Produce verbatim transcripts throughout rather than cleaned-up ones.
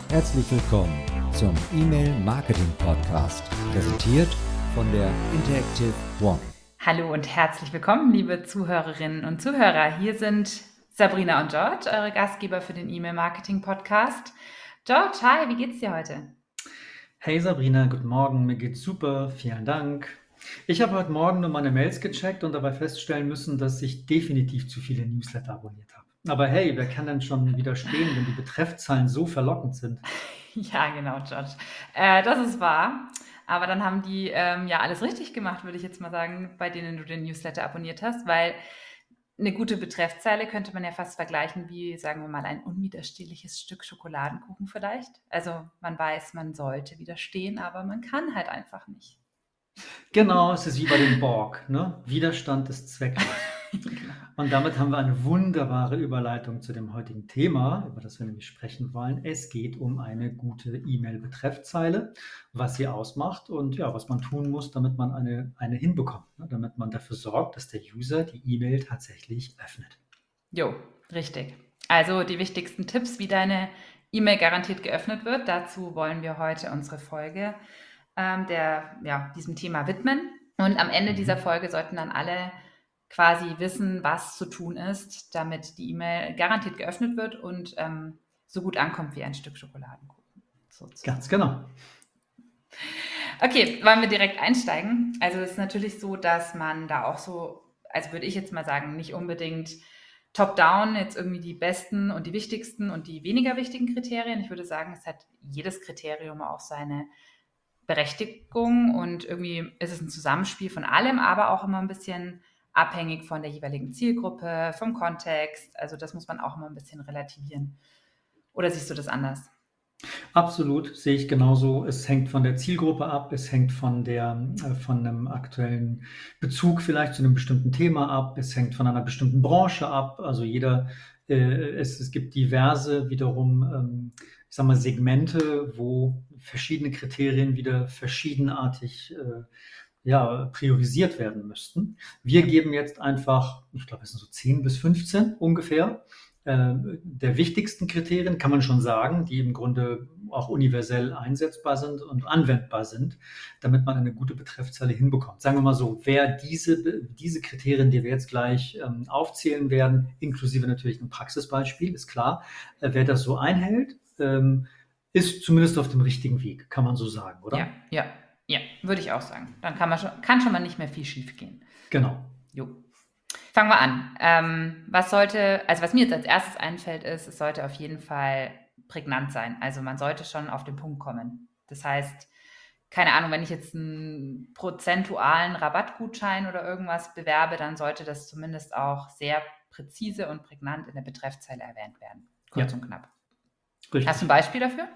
Herzlich willkommen zum E-Mail-Marketing-Podcast, präsentiert von der Interactive One. Hallo und herzlich willkommen, liebe Zuhörerinnen und Zuhörer. Hier sind Sabrina und George, eure Gastgeber für den E-Mail-Marketing-Podcast. George, hi, wie geht's dir heute? Hey Sabrina, guten Morgen, mir geht's super, vielen Dank. Ich habe heute Morgen nur meine Mails gecheckt und dabei feststellen müssen, dass ich definitiv zu viele Newsletter abonniert habe. Aber hey, wer kann denn schon widerstehen, wenn die Betreffzahlen so verlockend sind? Ja, genau, George. Äh, das ist wahr. Aber dann haben die ähm, ja alles richtig gemacht, würde ich jetzt mal sagen, bei denen du den Newsletter abonniert hast, weil eine gute Betreffzeile könnte man ja fast vergleichen wie, sagen wir mal, ein unwiderstehliches Stück Schokoladenkuchen vielleicht. Also man weiß, man sollte widerstehen, aber man kann halt einfach nicht. Genau, es ist wie bei dem Borg, ne? Widerstand ist zwecklos. Genau. Und damit haben wir eine wunderbare Überleitung zu dem heutigen Thema, über das wir nämlich sprechen wollen. Es geht um eine gute E-Mail-Betreffzeile, was sie ausmacht und ja, was man tun muss, damit man eine, eine hinbekommt, ne? Damit man dafür sorgt, dass der User die E-Mail tatsächlich öffnet. Jo, richtig. Also die wichtigsten Tipps, wie deine E-Mail garantiert geöffnet wird. Dazu wollen wir heute unsere Folge ähm, der, ja, diesem Thema widmen. Und am Ende dieser Folge sollten dann alle quasi wissen, was zu tun ist, damit die E-Mail garantiert geöffnet wird und ähm, so gut ankommt wie ein Stück Schokoladenkuchen. Sozusagen. Ganz genau. Okay, wollen wir direkt einsteigen? Also es ist natürlich so, dass man da auch so, also würde ich jetzt mal sagen, nicht unbedingt top-down jetzt irgendwie die besten und die wichtigsten und die weniger wichtigen Kriterien. Ich würde sagen, es hat jedes Kriterium auch seine Berechtigung und irgendwie ist es ein Zusammenspiel von allem, aber auch immer ein bisschen abhängig von der jeweiligen Zielgruppe, vom Kontext. Also das muss man auch immer ein bisschen relativieren. Oder siehst du das anders? Absolut, sehe ich genauso. Es hängt von der Zielgruppe ab, es hängt von der, äh, von einem aktuellen Bezug vielleicht zu einem bestimmten Thema ab, es hängt von einer bestimmten Branche ab. Also jeder, äh, es, es gibt diverse wiederum, ähm, ich sag mal, Segmente, wo verschiedene Kriterien wieder verschiedenartig äh, ja, priorisiert werden müssten. Wir geben jetzt einfach, ich glaube, es sind so zehn bis fünfzehn ungefähr, äh, der wichtigsten Kriterien, kann man schon sagen, die im Grunde auch universell einsetzbar sind und anwendbar sind, damit man eine gute Betreffzeile hinbekommt. Sagen wir mal so, wer diese, diese Kriterien, die wir jetzt gleich ähm, aufzählen werden, inklusive natürlich ein Praxisbeispiel, ist klar, äh, wer das so einhält, ähm, ist zumindest auf dem richtigen Weg, kann man so sagen, oder? Ja, ja, ja, würde ich auch sagen. Dann kann, man schon, kann schon mal nicht mehr viel schief gehen. Genau. Jo. Fangen wir an. Ähm, was sollte, also was mir jetzt als erstes einfällt, ist, es sollte auf jeden Fall prägnant sein. Also man sollte schon auf den Punkt kommen. Das heißt, keine Ahnung, wenn ich jetzt einen prozentualen Rabattgutschein oder irgendwas bewerbe, dann sollte das zumindest auch sehr präzise und prägnant in der Betreffzeile erwähnt werden. Kurz Ja. und knapp. Richtig. Hast du ein Beispiel dafür?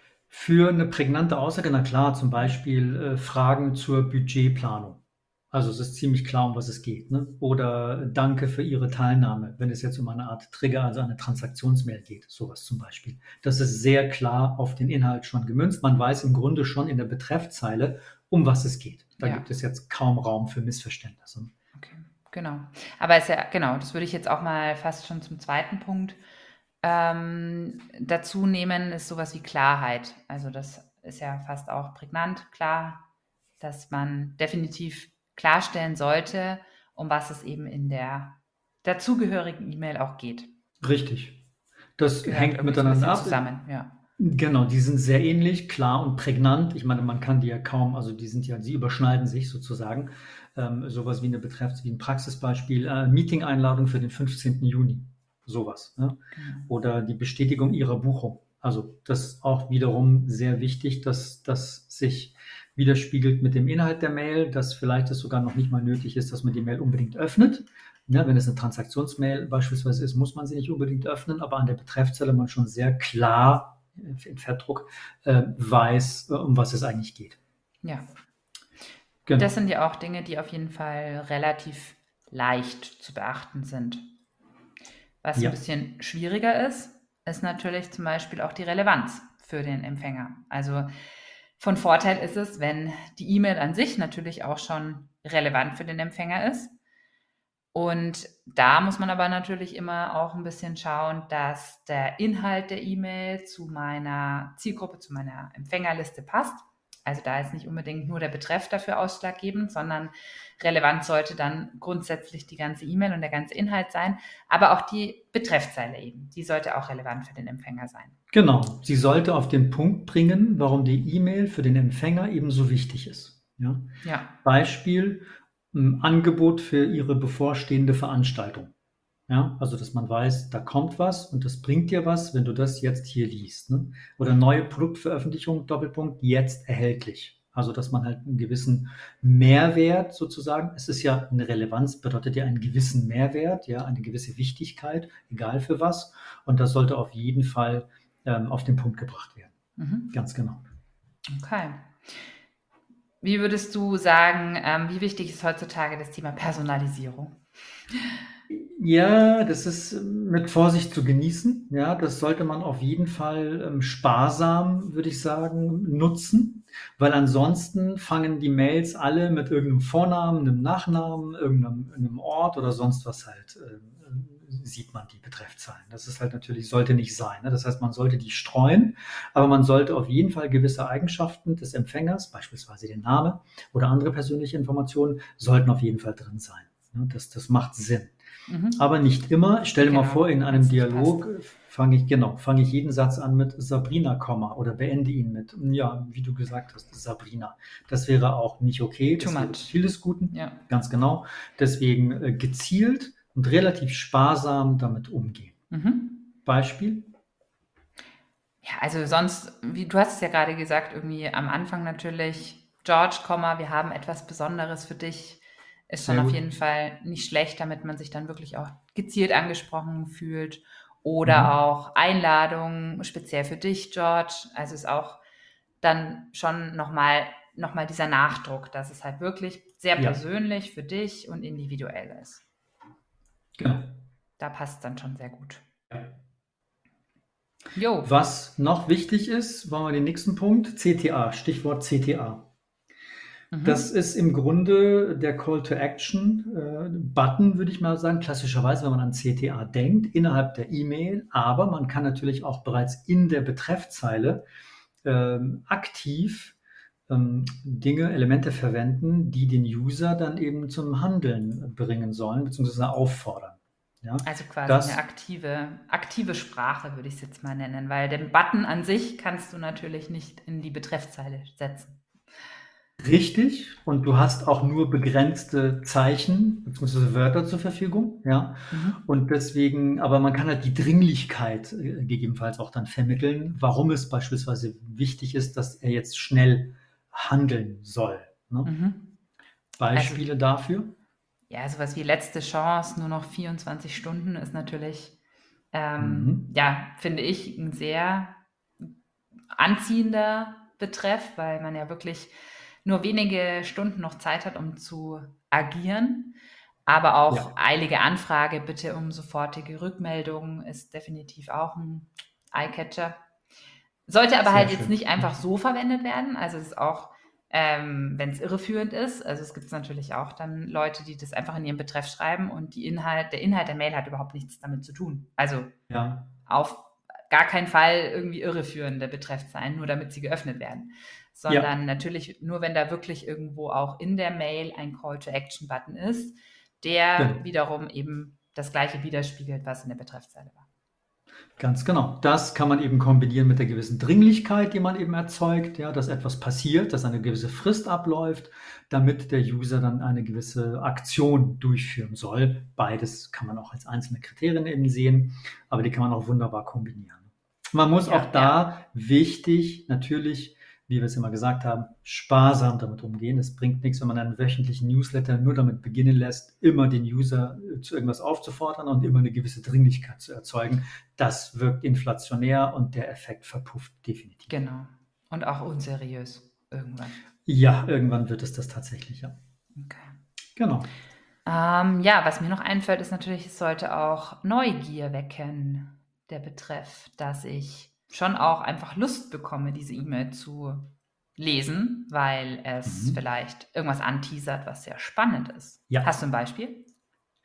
Für eine prägnante Aussage, na klar, zum Beispiel äh, Fragen zur Budgetplanung. Also es ist ziemlich klar, um was es geht. Ne? Oder Danke für Ihre Teilnahme, wenn es jetzt um eine Art Trigger, also eine Transaktionsmail geht, sowas zum Beispiel. Das ist sehr klar auf den Inhalt schon gemünzt. Man weiß im Grunde schon in der Betreffzeile, um was es geht. Da Ja. gibt es jetzt kaum Raum für Missverständnisse. Okay, genau. Aber ist ja, genau, das würde ich jetzt auch mal fast schon zum zweiten Punkt ähm, dazu nehmen, ist sowas wie Klarheit. Also das ist ja fast auch prägnant, klar, dass man definitiv klarstellen sollte, um was es eben in der dazugehörigen E-Mail auch geht. Richtig. Das Gehört hängt irgendwie so ein miteinander bisschen ab. zusammen, ja. Genau, die sind sehr ähnlich, klar und prägnant. Ich meine, man kann die ja kaum, also die sind ja, sie überschneiden sich sozusagen. Ähm, sowas wie eine Betreffs, wie ein Praxisbeispiel, äh, Meeting-Einladung für den fünfzehnten Juni. Sowas. Ne? Genau. Oder die Bestätigung ihrer Buchung. Also das ist auch wiederum sehr wichtig, dass das sich widerspiegelt mit dem Inhalt der Mail, dass vielleicht es sogar noch nicht mal nötig ist, dass man die Mail unbedingt öffnet. Ja, wenn es eine Transaktionsmail beispielsweise ist, muss man sie nicht unbedingt öffnen, aber an der Betreffzeile man schon sehr klar im Fettdruck äh, weiß, äh, um was es eigentlich geht. Ja. Genau. Das sind ja auch Dinge, die auf jeden Fall relativ leicht zu beachten sind. Was Ja. ein bisschen schwieriger ist, ist natürlich zum Beispiel auch die Relevanz für den Empfänger. Also von Vorteil ist es, wenn die E-Mail an sich natürlich auch schon relevant für den Empfänger ist Und da muss man aber natürlich immer auch ein bisschen schauen, dass der Inhalt der E-Mail zu meiner Zielgruppe, zu meiner Empfängerliste passt. Also da ist nicht unbedingt nur der Betreff dafür ausschlaggebend, sondern relevant sollte dann grundsätzlich die ganze E-Mail und der ganze Inhalt sein, aber auch die Betreffzeile eben. Die sollte auch relevant für den Empfänger sein. Genau, sie sollte auf den Punkt bringen, warum die E-Mail für den Empfänger eben so wichtig ist. Ja? Ja. Beispiel, ein Angebot für Ihre bevorstehende Veranstaltung. Ja, also dass man weiß, da kommt was und das bringt dir was, wenn du das jetzt hier liest. Ne? Oder neue Produktveröffentlichung, Doppelpunkt, jetzt erhältlich. Also dass man halt einen gewissen Mehrwert sozusagen, es ist ja eine Relevanz, bedeutet ja einen gewissen Mehrwert, ja, eine gewisse Wichtigkeit, egal für was. Und das sollte auf jeden Fall ähm, auf den Punkt gebracht werden. Mhm. Ganz genau. Okay. Wie würdest du sagen, ähm, wie wichtig ist heutzutage das Thema Personalisierung? Ja, das ist mit Vorsicht zu genießen. Ja, das sollte man auf jeden Fall ähm, sparsam, würde ich sagen, nutzen, weil ansonsten fangen die Mails alle mit irgendeinem Vornamen, einem Nachnamen, irgendeinem, irgendeinem Ort oder sonst was halt, äh, sieht man die Betreffzeilen. Das ist halt natürlich, sollte nicht sein. Ne? Das heißt, man sollte die streuen, aber man sollte auf jeden Fall gewisse Eigenschaften des Empfängers, beispielsweise den Namen oder andere persönliche Informationen, sollten auf jeden Fall drin sein. Ne? Das, das macht Sinn. Mhm. Aber nicht immer. Stell dir Genau, mal vor, in einem wenn's nicht Dialog fange ich, genau, fange ich jeden Satz an mit Sabrina, Komma, oder beende ihn mit, ja, wie du gesagt hast, Sabrina. Das wäre auch nicht okay. Too Das wäre much. viel des Guten. Ja. Ganz genau. Deswegen äh, gezielt und relativ sparsam damit umgehen. Mhm. Beispiel? Ja, also sonst, wie du hast es ja gerade gesagt, irgendwie am Anfang natürlich, George, Komma, wir haben etwas Besonderes für dich. Ist schon Sehr auf gut. jeden Fall nicht schlecht, damit man sich dann wirklich auch gezielt angesprochen fühlt. Oder Mhm. auch Einladungen speziell für dich, George. Also ist auch dann schon nochmal noch mal dieser Nachdruck, dass es halt wirklich sehr Ja. persönlich für dich und individuell ist. Genau. Da passt es dann schon sehr gut. Ja. Jo, Was noch wichtig ist, wollen wir den nächsten Punkt, C T A, Stichwort C T A. mhm. Das ist im Grunde der Call to Action äh, Button, würde ich mal sagen, klassischerweise, wenn man an C T A denkt, innerhalb der E-Mail. Aber man kann natürlich auch bereits in der Betreffzeile ähm, aktiv ähm, Dinge, Elemente verwenden, die den User dann eben zum Handeln bringen sollen, beziehungsweise auffordern. Ja, Also quasi das- eine aktive, aktive Sprache, würde ich es jetzt mal nennen, weil den Button an sich kannst du natürlich nicht in die Betreffzeile setzen. Richtig, und du hast auch nur begrenzte Zeichen bzw. Wörter zur Verfügung, ja. Mhm. Und deswegen, aber man kann halt die Dringlichkeit äh, gegebenenfalls auch dann vermitteln, warum es beispielsweise wichtig ist, dass er jetzt schnell handeln soll. Ne? Mhm. Beispiele dafür? Ja, sowas wie letzte Chance, nur noch vierundzwanzig Stunden ist natürlich, ähm, Mhm. ja, finde ich, ein sehr anziehender Betreff, weil man ja wirklich nur wenige Stunden noch Zeit hat, um zu agieren. Aber auch Ja. eilige Anfrage, bitte um sofortige Rückmeldung, ist definitiv auch ein Eyecatcher. Sollte aber Sehr halt schön. jetzt nicht einfach so verwendet werden. Also es ist auch, ähm, wenn es irreführend ist. Also es gibt natürlich auch dann Leute, die das einfach in ihren Betreff schreiben und die Inhalt, der Inhalt der Mail hat überhaupt nichts damit zu tun. Also Ja, auf gar keinen Fall irgendwie irreführende Betreffzeilen, nur damit sie geöffnet werden. Sondern natürlich nur, wenn da wirklich irgendwo auch in der Mail ein Call-to-Action-Button ist, der Genau. wiederum eben das Gleiche widerspiegelt, was in der Betreffzeile war. ganz genau. Das kann man eben kombinieren mit der gewissen Dringlichkeit, die man eben erzeugt, ja, dass etwas passiert, dass eine gewisse Frist abläuft, damit der User dann eine gewisse Aktion durchführen soll. Beides kann man auch als einzelne Kriterien eben sehen, aber die kann man auch wunderbar kombinieren. Man muss Ja, auch da wichtig, natürlich, wie wir es immer gesagt haben, sparsam damit umgehen. Es bringt nichts, wenn man einen wöchentlichen Newsletter nur damit beginnen lässt, immer den User äh, zu irgendwas aufzufordern und immer eine gewisse Dringlichkeit zu erzeugen. Das wirkt inflationär und der Effekt verpufft definitiv. Genau. Und auch unseriös irgendwann. Ja, irgendwann wird es das tatsächlich, ja. Okay. Genau. Ähm, ja, was mir noch einfällt, ist natürlich, es sollte auch Neugier wecken, der Betreff, dass ich schon auch einfach Lust bekomme, diese E-Mail zu lesen, weil es Mhm. vielleicht irgendwas anteasert, was sehr spannend ist. Ja. Hast du ein Beispiel?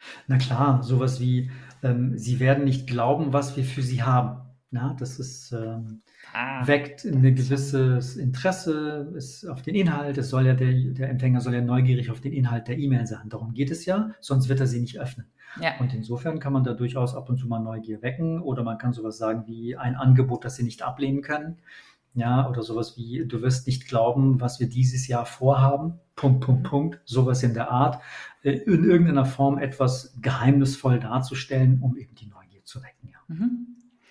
Na klar, sowas wie, ähm, Sie werden nicht glauben, was wir für Sie haben. Ja, das ist, ähm, Ah, weckt das ein ist schon. gewisses Interesse ist auf den Inhalt. Es soll ja der, der Empfänger soll ja neugierig auf den Inhalt der E-Mail sein. Darum geht es ja, sonst wird er sie nicht öffnen. Ja. Und insofern kann man da durchaus ab und zu mal Neugier wecken oder man kann sowas sagen wie ein Angebot, das Sie nicht ablehnen können. Ja, oder sowas wie, du wirst nicht glauben, was wir dieses Jahr vorhaben. Punkt, Punkt, Punkt. Sowas in der Art. äh, In irgendeiner Form etwas geheimnisvoll darzustellen, um eben die Neugier zu wecken. Ja. Mhm.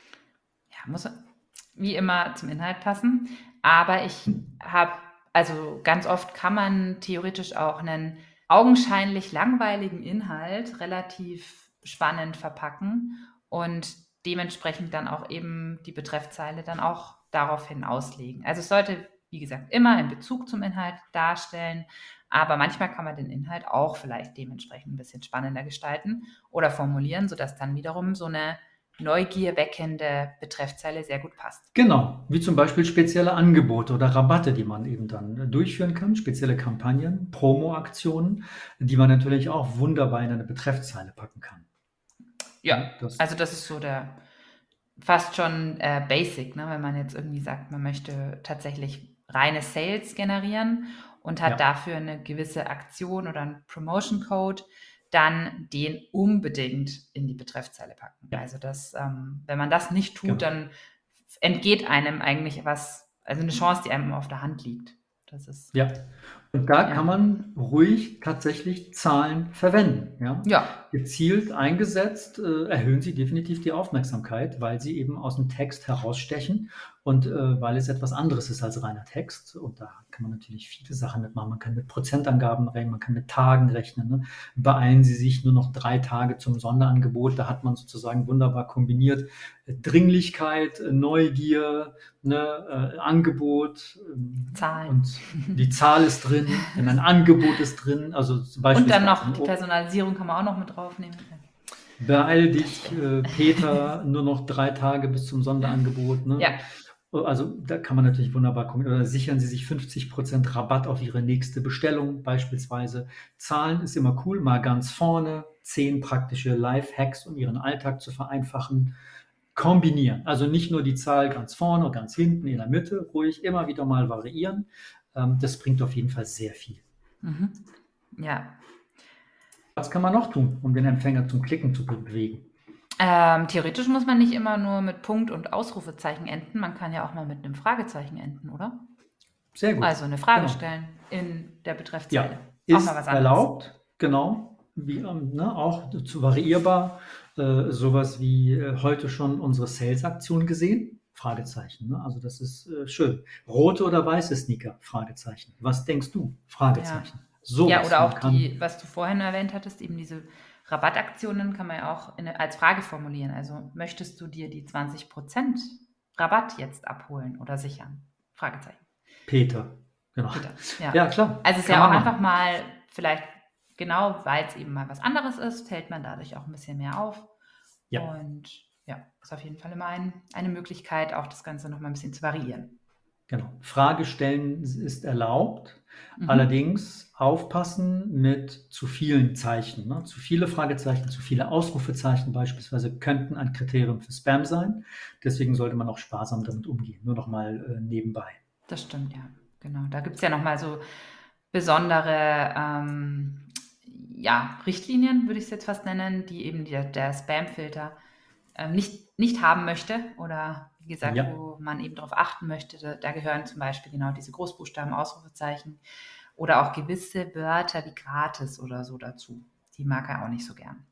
Ja, muss wie immer zum Inhalt passen. Aber ich habe, also ganz oft kann man theoretisch auch einen augenscheinlich langweiligen Inhalt relativ spannend verpacken und dementsprechend dann auch eben die Betreffzeile dann auch daraufhin auslegen. Also es sollte, wie gesagt, immer einen Bezug zum Inhalt darstellen, aber manchmal kann man den Inhalt auch vielleicht dementsprechend ein bisschen spannender gestalten oder formulieren, sodass dann wiederum so eine neugierweckende Betreffzeile sehr gut passt. Genau, wie zum Beispiel spezielle Angebote oder Rabatte, die man eben dann äh, durchführen kann, spezielle Kampagnen, Promo-Aktionen, die man natürlich auch wunderbar in eine Betreffzeile packen kann. Ja, das, also das ist so der fast schon äh, basic, ne? Wenn man jetzt irgendwie sagt, man möchte tatsächlich reine Sales generieren und hat Ja. dafür eine gewisse Aktion oder einen Promotion-Code, dann den unbedingt in die Betreffzeile packen. Ja. Also das, ähm, wenn man das nicht tut, Genau. dann entgeht einem eigentlich was, also eine Chance, die einem auf der Hand liegt. Das ist Ja, und da Ja. kann man ruhig tatsächlich Zahlen verwenden. Ja? ja, Gezielt eingesetzt äh, erhöhen sie definitiv die Aufmerksamkeit, weil sie eben aus dem Text herausstechen und äh, weil es etwas anderes ist als reiner Text. Und da kann man natürlich viele Sachen mitmachen. Man kann mit Prozentangaben rechnen, man kann mit Tagen rechnen. Ne? Beeilen Sie sich nur noch drei Tage zum Sonderangebot. Da hat man sozusagen wunderbar kombiniert äh, Dringlichkeit, äh, Neugier, ne, äh, Angebot ähm, Zahlen. und die Zahl ist drin, wenn ein Angebot ist drin. Also zum Beispiel Und dann noch die Personalisierung kann man auch noch mit draufnehmen. Beeil dich, äh, Peter, nur noch drei Tage bis zum Sonderangebot. Ne? Ja. Also da kann man natürlich wunderbar kombinieren. Oder sichern Sie sich fünfzig Prozent Rabatt auf Ihre nächste Bestellung beispielsweise. Zahlen ist immer cool, mal ganz vorne. Zehn praktische Life-Hacks, um Ihren Alltag zu vereinfachen. Kombinieren. Also nicht nur die Zahl ganz vorne, ganz hinten, in der Mitte. Ruhig immer wieder mal variieren. Ähm, das bringt auf jeden Fall sehr viel. Mhm. Ja. Was kann man noch tun, um den Empfänger zum Klicken zu bewegen? Ähm, theoretisch muss man nicht immer nur mit Punkt- und Ausrufezeichen enden. Man kann ja auch mal mit einem Fragezeichen enden, oder? Sehr gut. Also eine Frage Genau. stellen in der Betreffzeile. Ja, Auch ist mal was anderes. erlaubt, genau, wie, ähm, ne, auch zu variierbar. Äh, sowas wie äh, heute schon unsere Sales-Aktion gesehen? Fragezeichen. Ne? Also das ist äh, schön. Rote oder weiße Sneaker? Fragezeichen. Was denkst du? Fragezeichen. So Ja, oder auch die, was du vorhin erwähnt hattest, eben diese Rabattaktionen kann man ja auch in, als Frage formulieren. Also möchtest du dir die zwanzig Prozent Rabatt jetzt abholen oder sichern? Fragezeichen. Peter. Genau. Peter. Ja. Ja, klar. Also es ist Kann ja auch man einfach machen. mal, vielleicht genau, weil es eben mal was anderes ist, fällt man dadurch auch ein bisschen mehr auf. Ja. Und ja, ist auf jeden Fall immer ein, eine Möglichkeit, auch das Ganze nochmal ein bisschen zu variieren. Genau. Frage stellen ist erlaubt. Mhm. Allerdings aufpassen mit zu vielen Zeichen. Ne? Zu viele Fragezeichen, zu viele Ausrufezeichen beispielsweise könnten ein Kriterium für Spam sein. Deswegen sollte man auch sparsam damit umgehen. Nur noch mal äh, nebenbei. Das stimmt, ja. Genau. Da gibt es ja nochmal so besondere ähm, ja, Richtlinien, würde ich es jetzt fast nennen, die eben der, der Spam-Filter ähm, nicht, nicht haben möchte oder wie gesagt, Ja. wo man eben darauf achten möchte. Da, da gehören zum Beispiel genau diese Großbuchstaben, Ausrufezeichen oder auch gewisse Wörter wie gratis oder so dazu. Die mag er auch nicht so gern.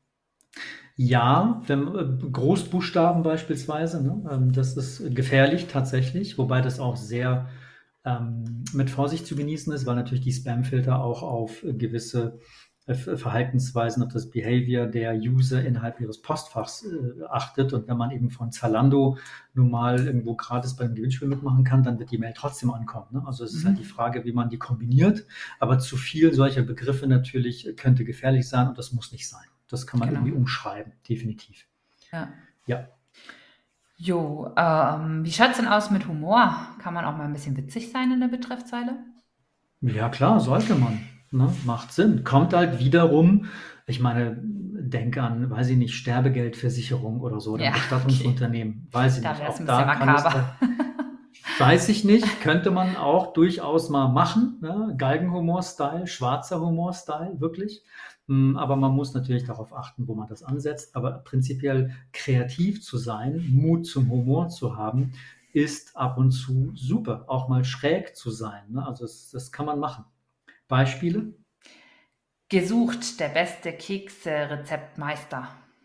Ja, wenn, äh, Großbuchstaben beispielsweise, ne? ähm, das ist gefährlich tatsächlich, wobei das auch sehr ähm, mit Vorsicht zu genießen ist, weil natürlich die Spamfilter auch auf äh, gewisse äh, Verhaltensweisen, auf das Behavior der User innerhalb ihres Postfachs äh, achtet. Und wenn man eben von Zalando nun mal irgendwo gratis beim Gewinnspiel mitmachen kann, dann wird die Mail trotzdem ankommen. Ne? Also es ist Mhm. halt die Frage, wie man die kombiniert. Aber zu viel solcher Begriffe natürlich könnte gefährlich sein und das muss nicht sein. Das kann man Genau. irgendwie umschreiben, definitiv. Ja. Ja. Jo, ähm, wie schaut es denn aus mit Humor? Kann man auch mal ein bisschen witzig sein in der Betreffzeile? Ja, klar, sollte man. Ne? Macht Sinn. Kommt halt wiederum Ich meine, denke an, weiß ich nicht, Sterbegeldversicherung oder so, oder Ja, Bestattungsunternehmen, weiß ich Da nicht. wäre es Auch ein da bisschen kann es makaber. da, weiß ich nicht, könnte man auch durchaus mal machen, ne? Galgenhumor-Style, schwarzer Humor-Style, wirklich. Mm, Aber man muss natürlich darauf achten, wo man das ansetzt. Aber prinzipiell kreativ zu sein, Mut zum Humor zu haben, ist ab und zu super. Auch mal schräg zu sein, ne? Also das, das kann man machen. Beispiele? Gesucht, der beste Kekse-Rezeptmeister.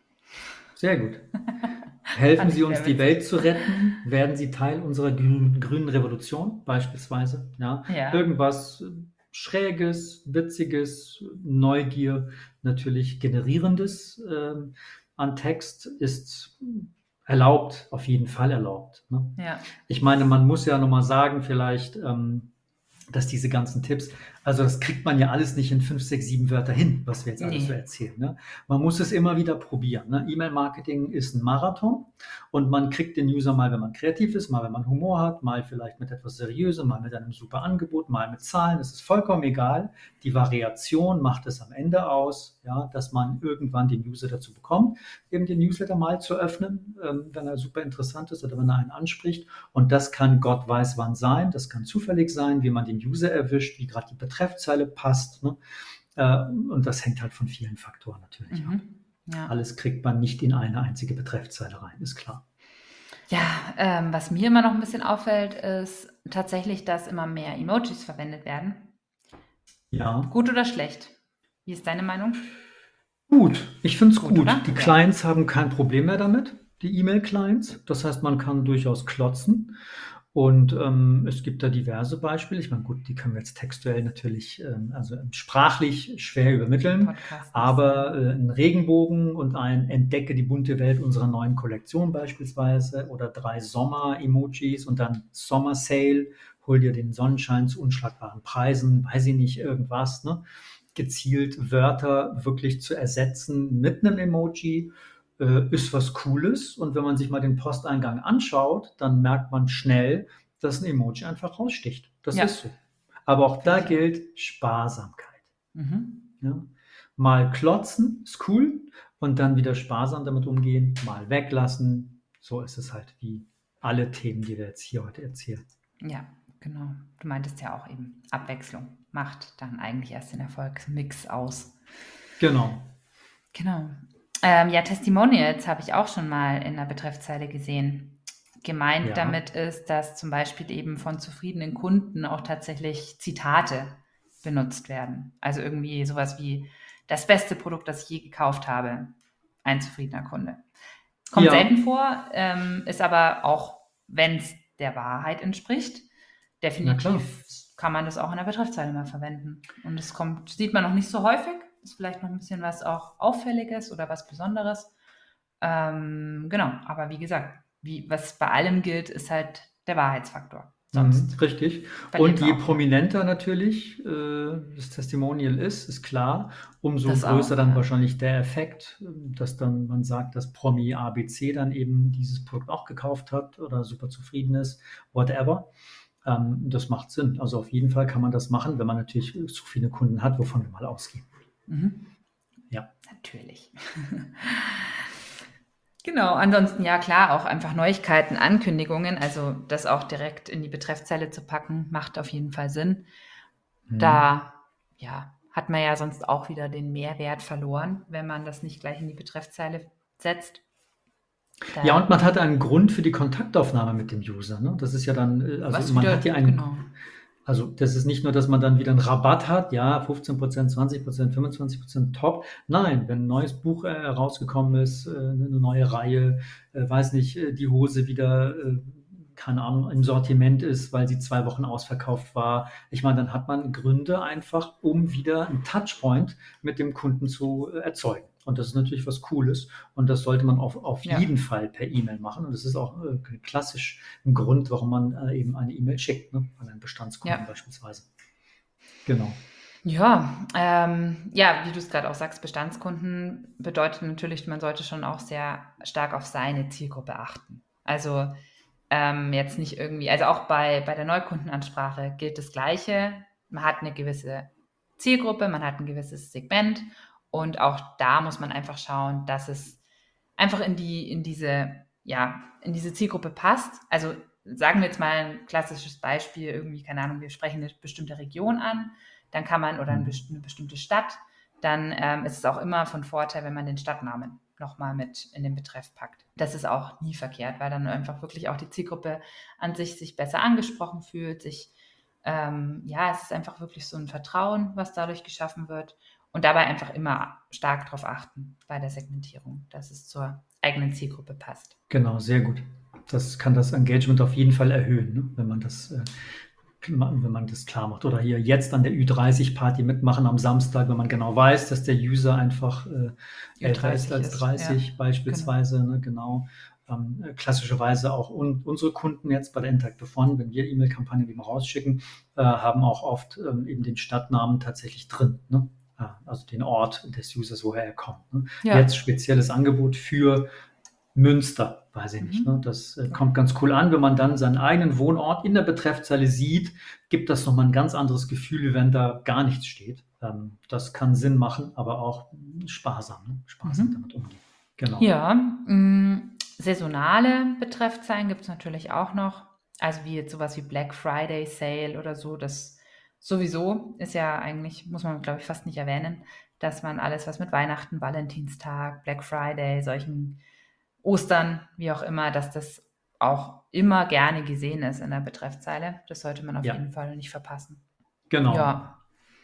Sehr gut. Helfen Fand Sie ich uns, sehr die Welt witzig. zu retten? Werden Sie Teil unserer grünen, grünen Revolution, beispielsweise? Ja, Ja, irgendwas äh, Schräges, Witziges, Neugier, natürlich generierendes ähm, an Text ist erlaubt, auf jeden Fall erlaubt. Ne? ja. Ich meine, man muss ja nochmal sagen, vielleicht, ähm, dass diese ganzen Tipps, also das kriegt man ja alles nicht in fünf, sechs, sieben Wörter hin, was wir jetzt alles so Nee. erzählen. Ne? Man muss es immer wieder probieren. Ne? E-Mail-Marketing ist ein Marathon und man kriegt den User mal, wenn man kreativ ist, mal, wenn man Humor hat, mal vielleicht mit etwas Seriösem, mal mit einem super Angebot, mal mit Zahlen. Das ist vollkommen egal. Die Variation macht es am Ende aus, ja, dass man irgendwann den User dazu bekommt, eben den Newsletter mal zu öffnen, ähm, wenn er super interessant ist oder wenn er einen anspricht. Und das kann Gott weiß wann sein, das kann zufällig sein, wie man den User erwischt, wie gerade die Betreffzeile passt. Ne? Äh, und das hängt halt von vielen Faktoren natürlich ab. Mhm. Ja, Alles kriegt man nicht in eine einzige Betreffzeile rein, ist klar. ja ähm, was mir immer noch ein bisschen auffällt, ist tatsächlich, dass immer mehr Emojis verwendet werden. Ja, Gut oder schlecht? Wie ist deine Meinung? gut. Ich finde es Gut, gut. oder? Die Ja. Clients haben kein Problem mehr damit, die E-Mail-Clients. Das heißt, man kann durchaus klotzen. Und ähm, es gibt da diverse Beispiele. Ich meine, gut, die können wir jetzt textuell natürlich, ähm, also sprachlich schwer übermitteln, Podcast nicht aber äh, ein Regenbogen und ein Entdecke die bunte Welt unserer neuen Kollektion beispielsweise oder drei Sommer-Emojis und dann Sommer-Sale, hol dir den Sonnenschein zu unschlagbaren Preisen, weiß ich nicht, irgendwas, ne? Gezielt Wörter wirklich zu ersetzen mit einem Emoji äh, ist was Cooles. Und wenn man sich mal den Posteingang anschaut, dann merkt man schnell, dass ein Emoji einfach raussticht. Das Ja. ist so. Aber auch da Finde ich auch. gilt Sparsamkeit. Mhm. Ja? Mal klotzen ist cool und dann wieder sparsam damit umgehen, mal weglassen. So ist es halt wie alle Themen, die wir jetzt hier heute erzählen. Ja, genau. Du meintest ja auch eben, Abwechslung macht dann eigentlich erst den Erfolgsmix aus. Genau. Genau. Ähm, ja, Testimonials habe ich auch schon mal in der Betreffzeile gesehen. Gemeint Ja. damit ist, dass zum Beispiel eben von zufriedenen Kunden auch tatsächlich Zitate benutzt werden. Also irgendwie sowas wie das beste Produkt, das ich je gekauft habe. Ein zufriedener Kunde. Kommt Ja. selten vor, ähm, ist aber auch, wenn es der Wahrheit entspricht, Na klar. definitiv kann man das auch in der Betreffzeile mal verwenden. Und es kommt, sieht man noch nicht so häufig. Ist vielleicht noch ein bisschen was auch Auffälliges oder was Besonderes. Ähm, genau, aber wie gesagt, wie, was bei allem gilt, ist halt der Wahrheitsfaktor. Sonst Mhm, richtig. verliert Und man je auch. prominenter natürlich äh, das Testimonial ist, ist klar, umso Das größer auch, dann ja. wahrscheinlich der Effekt, äh, dass dann man sagt, dass Promi A B C dann eben dieses Produkt auch gekauft hat oder super zufrieden ist, whatever. Ähm, das macht Sinn. Also auf jeden Fall kann man das machen, wenn man natürlich so viele Kunden hat, wovon wir mal ausgehen. Mhm. Ja. Natürlich. Genau, ansonsten ja klar, auch einfach Neuigkeiten, Ankündigungen, also das auch direkt in die Betreffzeile zu packen, macht auf jeden Fall Sinn. Mhm. Da ja, hat man ja sonst auch wieder den Mehrwert verloren, wenn man das nicht gleich in die Betreffzeile setzt. Da, Ja, und man hat einen Grund für die Kontaktaufnahme mit dem User. Ne? Das ist ja dann, äh, also was man wieder, hat ja einen, genau. also das ist nicht nur, dass man dann wieder einen Rabatt hat, ja, fünfzehn Prozent, zwanzig Prozent, fünfundzwanzig Prozent, top. Nein, wenn ein neues Buch äh, rausgekommen ist, äh, eine neue Reihe, äh, weiß nicht, äh, die Hose wieder, äh, keine Ahnung, im Sortiment ist, weil sie zwei Wochen ausverkauft war. Ich meine, dann hat man Gründe einfach, um wieder einen Touchpoint mit dem Kunden zu äh, erzeugen. Und das ist natürlich was Cooles. Und das sollte man auf, auf Ja. jeden Fall per E-Mail machen. Und das ist auch äh, klassisch ein Grund, warum man äh, eben eine E-Mail schickt, ne? An einen Bestandskunden Ja. beispielsweise. Genau. Ja, ähm, ja, wie du es gerade auch sagst, Bestandskunden bedeutet natürlich, man sollte schon auch sehr stark auf seine Zielgruppe achten. Also ähm, jetzt nicht irgendwie, also auch bei, bei der Neukundenansprache gilt das Gleiche. Man hat eine gewisse Zielgruppe, man hat ein gewisses Segment Und auch da muss man einfach schauen, dass es einfach in die, in diese, ja, in diese Zielgruppe passt. Also sagen wir jetzt mal ein klassisches Beispiel, irgendwie, keine Ahnung, wir sprechen eine bestimmte Region an, dann kann man, oder eine bestimmte Stadt, dann ähm, ist es auch immer von Vorteil, wenn man den Stadtnamen nochmal mit in den Betreff packt. Das ist auch nie verkehrt, weil dann einfach wirklich auch die Zielgruppe an sich sich besser angesprochen fühlt, sich, ähm, ja, es ist einfach wirklich so ein Vertrauen, was dadurch geschaffen wird. Und dabei einfach immer stark darauf achten bei der Segmentierung, dass es zur eigenen Zielgruppe passt. Genau, sehr gut. Das kann das Engagement auf jeden Fall erhöhen, ne? wenn man das, äh, wenn man das klar macht. Oder hier jetzt an der Ü dreißig Party mitmachen am Samstag, wenn man genau weiß, dass der User einfach äh, älter ist als dreißig, ja, beispielsweise. Genau. Ne? Genau. Ähm, klassischerweise auch un- unsere Kunden jetzt bei der Interactive One, wenn wir E-Mail-Kampagnen eben rausschicken, äh, haben auch oft ähm, eben den Stadtnamen tatsächlich drin, ne? Also den Ort des Users, woher er kommt. Ne? Ja. Jetzt spezielles Angebot für Münster, weiß ich nicht. Mhm. Ne? Das äh, kommt ganz cool an, wenn man dann seinen eigenen Wohnort in der Betreffzeile sieht, gibt das nochmal ein ganz anderes Gefühl, wenn da gar nichts steht. Ähm, das kann Sinn machen, aber auch sparsam, ne? sparsam mhm. damit umgehen. Genau. Ja, mh, saisonale Betreffzeilen gibt es natürlich auch noch. Also wie jetzt sowas wie Black Friday Sale oder so, das sowieso ist ja eigentlich, muss man glaube ich fast nicht erwähnen, dass man alles, was mit Weihnachten, Valentinstag, Black Friday, solchen Ostern, wie auch immer, dass das auch immer gerne gesehen ist in der Betreffzeile. Das sollte man auf ja. jeden Fall nicht verpassen. Genau. Ja.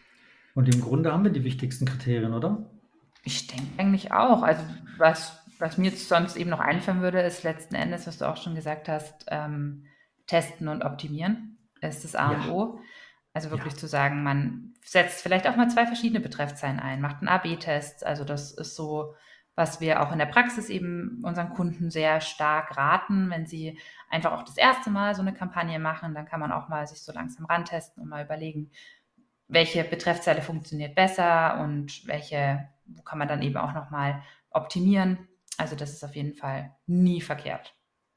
Und im Grunde haben wir die wichtigsten Kriterien, oder? Ich denke eigentlich auch. Also was, was mir jetzt sonst eben noch einfallen würde, ist letzten Endes, was du auch schon gesagt hast, ähm, testen und optimieren ist das A und Ja. O. Also wirklich Ja. zu sagen, man setzt vielleicht auch mal zwei verschiedene Betreffzeilen ein, macht einen A B Test. Also das ist so, was wir auch in der Praxis eben unseren Kunden sehr stark raten, wenn sie einfach auch das erste Mal so eine Kampagne machen, dann kann man auch mal sich so langsam rantesten und mal überlegen, welche Betreffzeile funktioniert besser und welche, wo kann man dann eben auch nochmal optimieren. Also das ist auf jeden Fall nie verkehrt.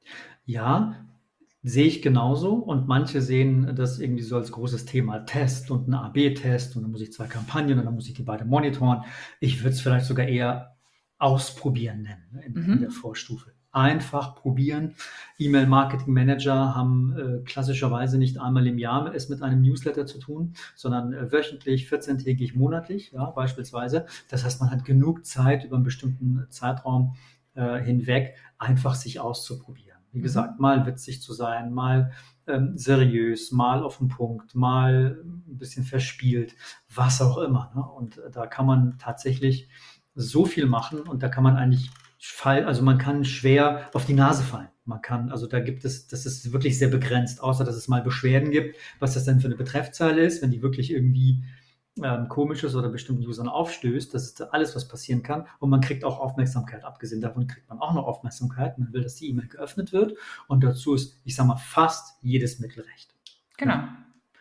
Ja, sehe ich genauso, und manche sehen das irgendwie so als großes Thema Test und ein A B Test und dann muss ich zwei Kampagnen und dann muss ich die beide monitoren. Ich würde es vielleicht sogar eher ausprobieren nennen in, Mhm. in der Vorstufe. Einfach probieren. E-Mail-Marketing-Manager haben äh, klassischerweise nicht einmal im Jahr es mit einem Newsletter zu tun, sondern äh, wöchentlich, vierzehntägig, monatlich, ja, beispielsweise. Das heißt, man hat genug Zeit über einen bestimmten Zeitraum äh, hinweg, einfach sich auszuprobieren. Wie gesagt, mal witzig zu sein, mal ähm, seriös, mal auf den Punkt, mal ein bisschen verspielt, was auch immer. Ne? Und äh, da kann man tatsächlich so viel machen und da kann man eigentlich fall, also man kann schwer auf die Nase fallen. Man kann, also da gibt es, das ist wirklich sehr begrenzt, außer dass es mal Beschwerden gibt, was das denn für eine Betreffzeile ist, wenn die wirklich irgendwie ähm, komisch ist oder bestimmten Usern aufstößt. Das ist alles, was passieren kann. Und man kriegt auch Aufmerksamkeit. Abgesehen davon kriegt man auch noch Aufmerksamkeit. Man will, dass die E-Mail geöffnet wird. Und dazu ist, ich sage mal, fast jedes Mittel recht. Genau. Ja.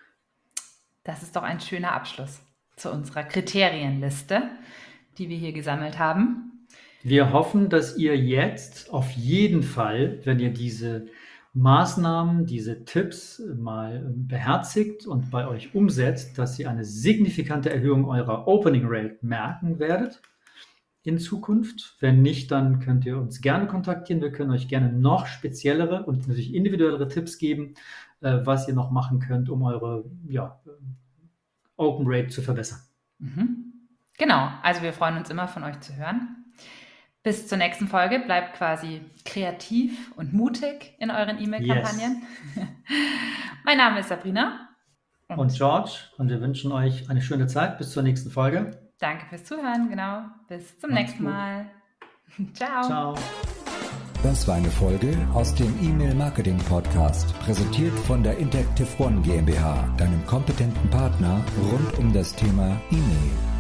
Das ist doch ein schöner Abschluss zu unserer Kriterienliste, die wir hier gesammelt haben. Wir hoffen, dass ihr jetzt auf jeden Fall, wenn ihr diese Maßnahmen, diese Tipps mal beherzigt und bei euch umsetzt, dass ihr eine signifikante Erhöhung eurer Opening Rate merken werdet in Zukunft. Wenn nicht, dann könnt ihr uns gerne kontaktieren. Wir können euch gerne noch speziellere und natürlich individuellere Tipps geben, äh, was ihr noch machen könnt, um eure ja, Open Rate zu verbessern. Mhm. Genau, also wir freuen uns immer von euch zu hören. Bis zur nächsten Folge. Bleibt quasi kreativ und mutig in euren E-Mail-Kampagnen. Yes. Mein Name ist Sabrina. Und, und George. Und wir wünschen euch eine schöne Zeit. Bis zur nächsten Folge. Danke fürs Zuhören. Genau. Bis zum Macht's nächsten gut. Mal. Ciao. Ciao. Das war eine Folge aus dem E-Mail-Marketing-Podcast, präsentiert von der Interactive One GmbH, deinem kompetenten Partner rund um das Thema E-Mail.